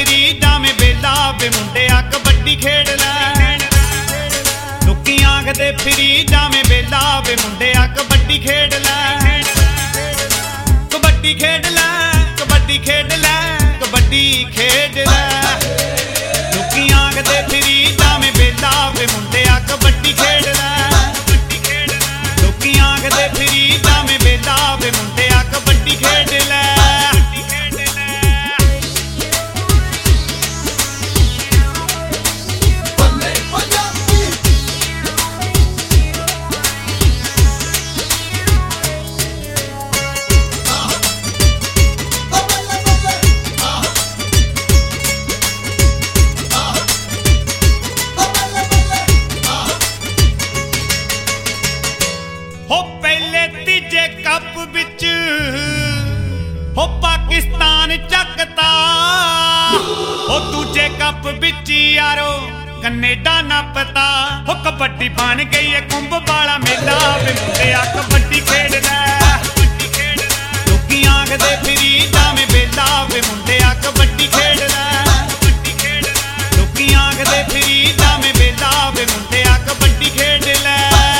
Free जावे बेला वे मुंडिया कबड्डी खेड लै। लोकी आखदे फिरी जावे बेला वे मुंडिया कबड्डी खेड लै। कबड्डी खेड लै, कबड्डी खेड लै, कबड्डी खेड लै। लोकी आखदे फिरी जावे बेला वे मुंडिया कबड्डी खेड लै। लोकी आखदे फिरी जावे बेला वे मुंडिया कबड्डी खेड लै। कप विच हो पाकिस्तान चकता, हो दूजे कप विच यारो कनेडा नपता। हो कबड्डी बन गई है कुंभ वाला मेला वे मुंडिया कबड्डी खेड लै। लोकी आखदे फिरी जावे बेला वे मुंडिया कबड्डी खेड लै। लोकी आखदे फिरी जावे बेला वे मुंडिया कबड्डी खेड लै।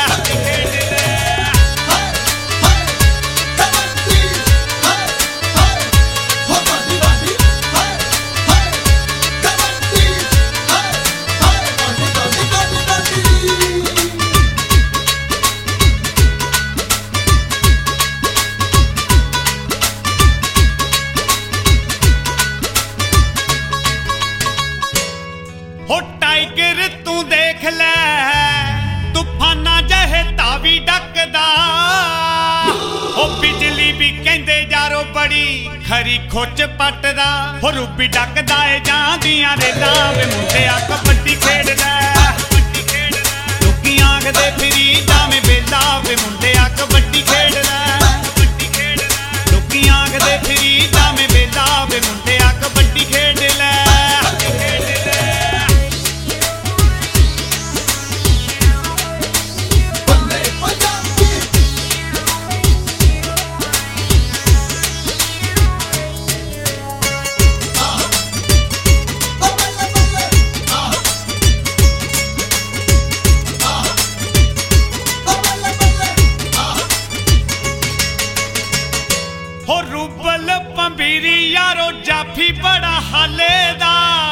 हो टाइगर तू देख लै तूफाना जहे तावी डकदा। हो बिजली भी कहंदे यारो बड़ी खरी खुच पटदा। हो रूबी डकदा ए जांदियां रेला वे मुंडिया कबड्डी खेड लै। लोकी आखदे फिरी जावे बेला वे मुंडिया कबड्डी खेड लै। लोकी आखदे फिरी जावे बेला वे मुंडिया कबड्डी खेड लै। हो रूबल पंबीरी यारो जाफी बड़ा हाले दा।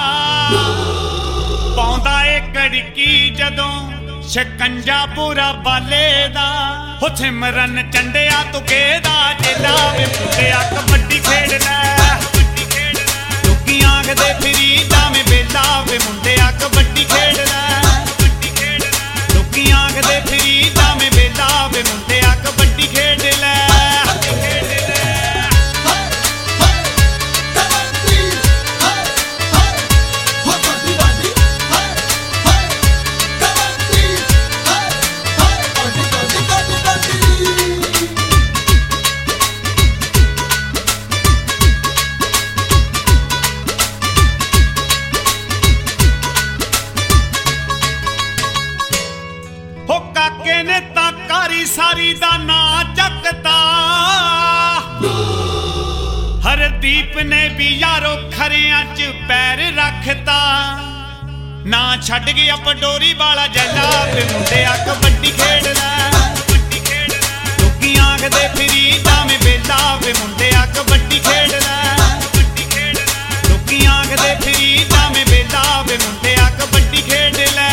पाउंदा ए कड़की जदों शिकंजा पूरा बाले दा। हो सिमरन चंडिया तुके दा चेला वे मुंडिया कबड्डी खेड लै। लोकी आखदे फिरी जावे बेला वे मुंडिया कबड्डी खेड लै। लोकी आखदे फिरी जावे बेला वे मुंडिया कबड्डी खेड लै। हो काके ने ताकारी सारी दा नां चकता। हरदीप ने भी यारो खरियां च पैर रखता। ना छड़ गया पडोरी वाला जला वे मुंडिया कबड्डी खेड लै। लोकी आखदे फिरी जावे बेला वे मुंडिया कबड्डी खेड लै। लोकी आखदे फिरी जावे बेला वे मुंडिया कबड्डी खेड लै।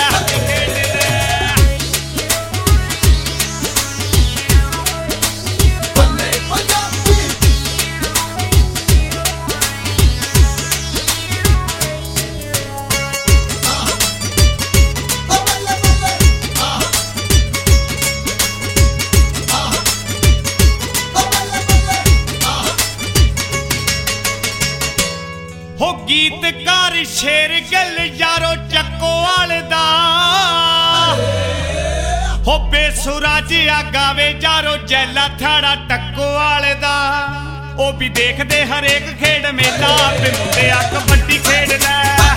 हो गीतकार शेर गल यारो चकोवाल दा। हो बेसुरा जिया गावे यारो जैला थाड़ा टकोवाल दा। ओ भी देखदे हरेक खेड मेला वे मुंडिया कबड्डी खेड लै।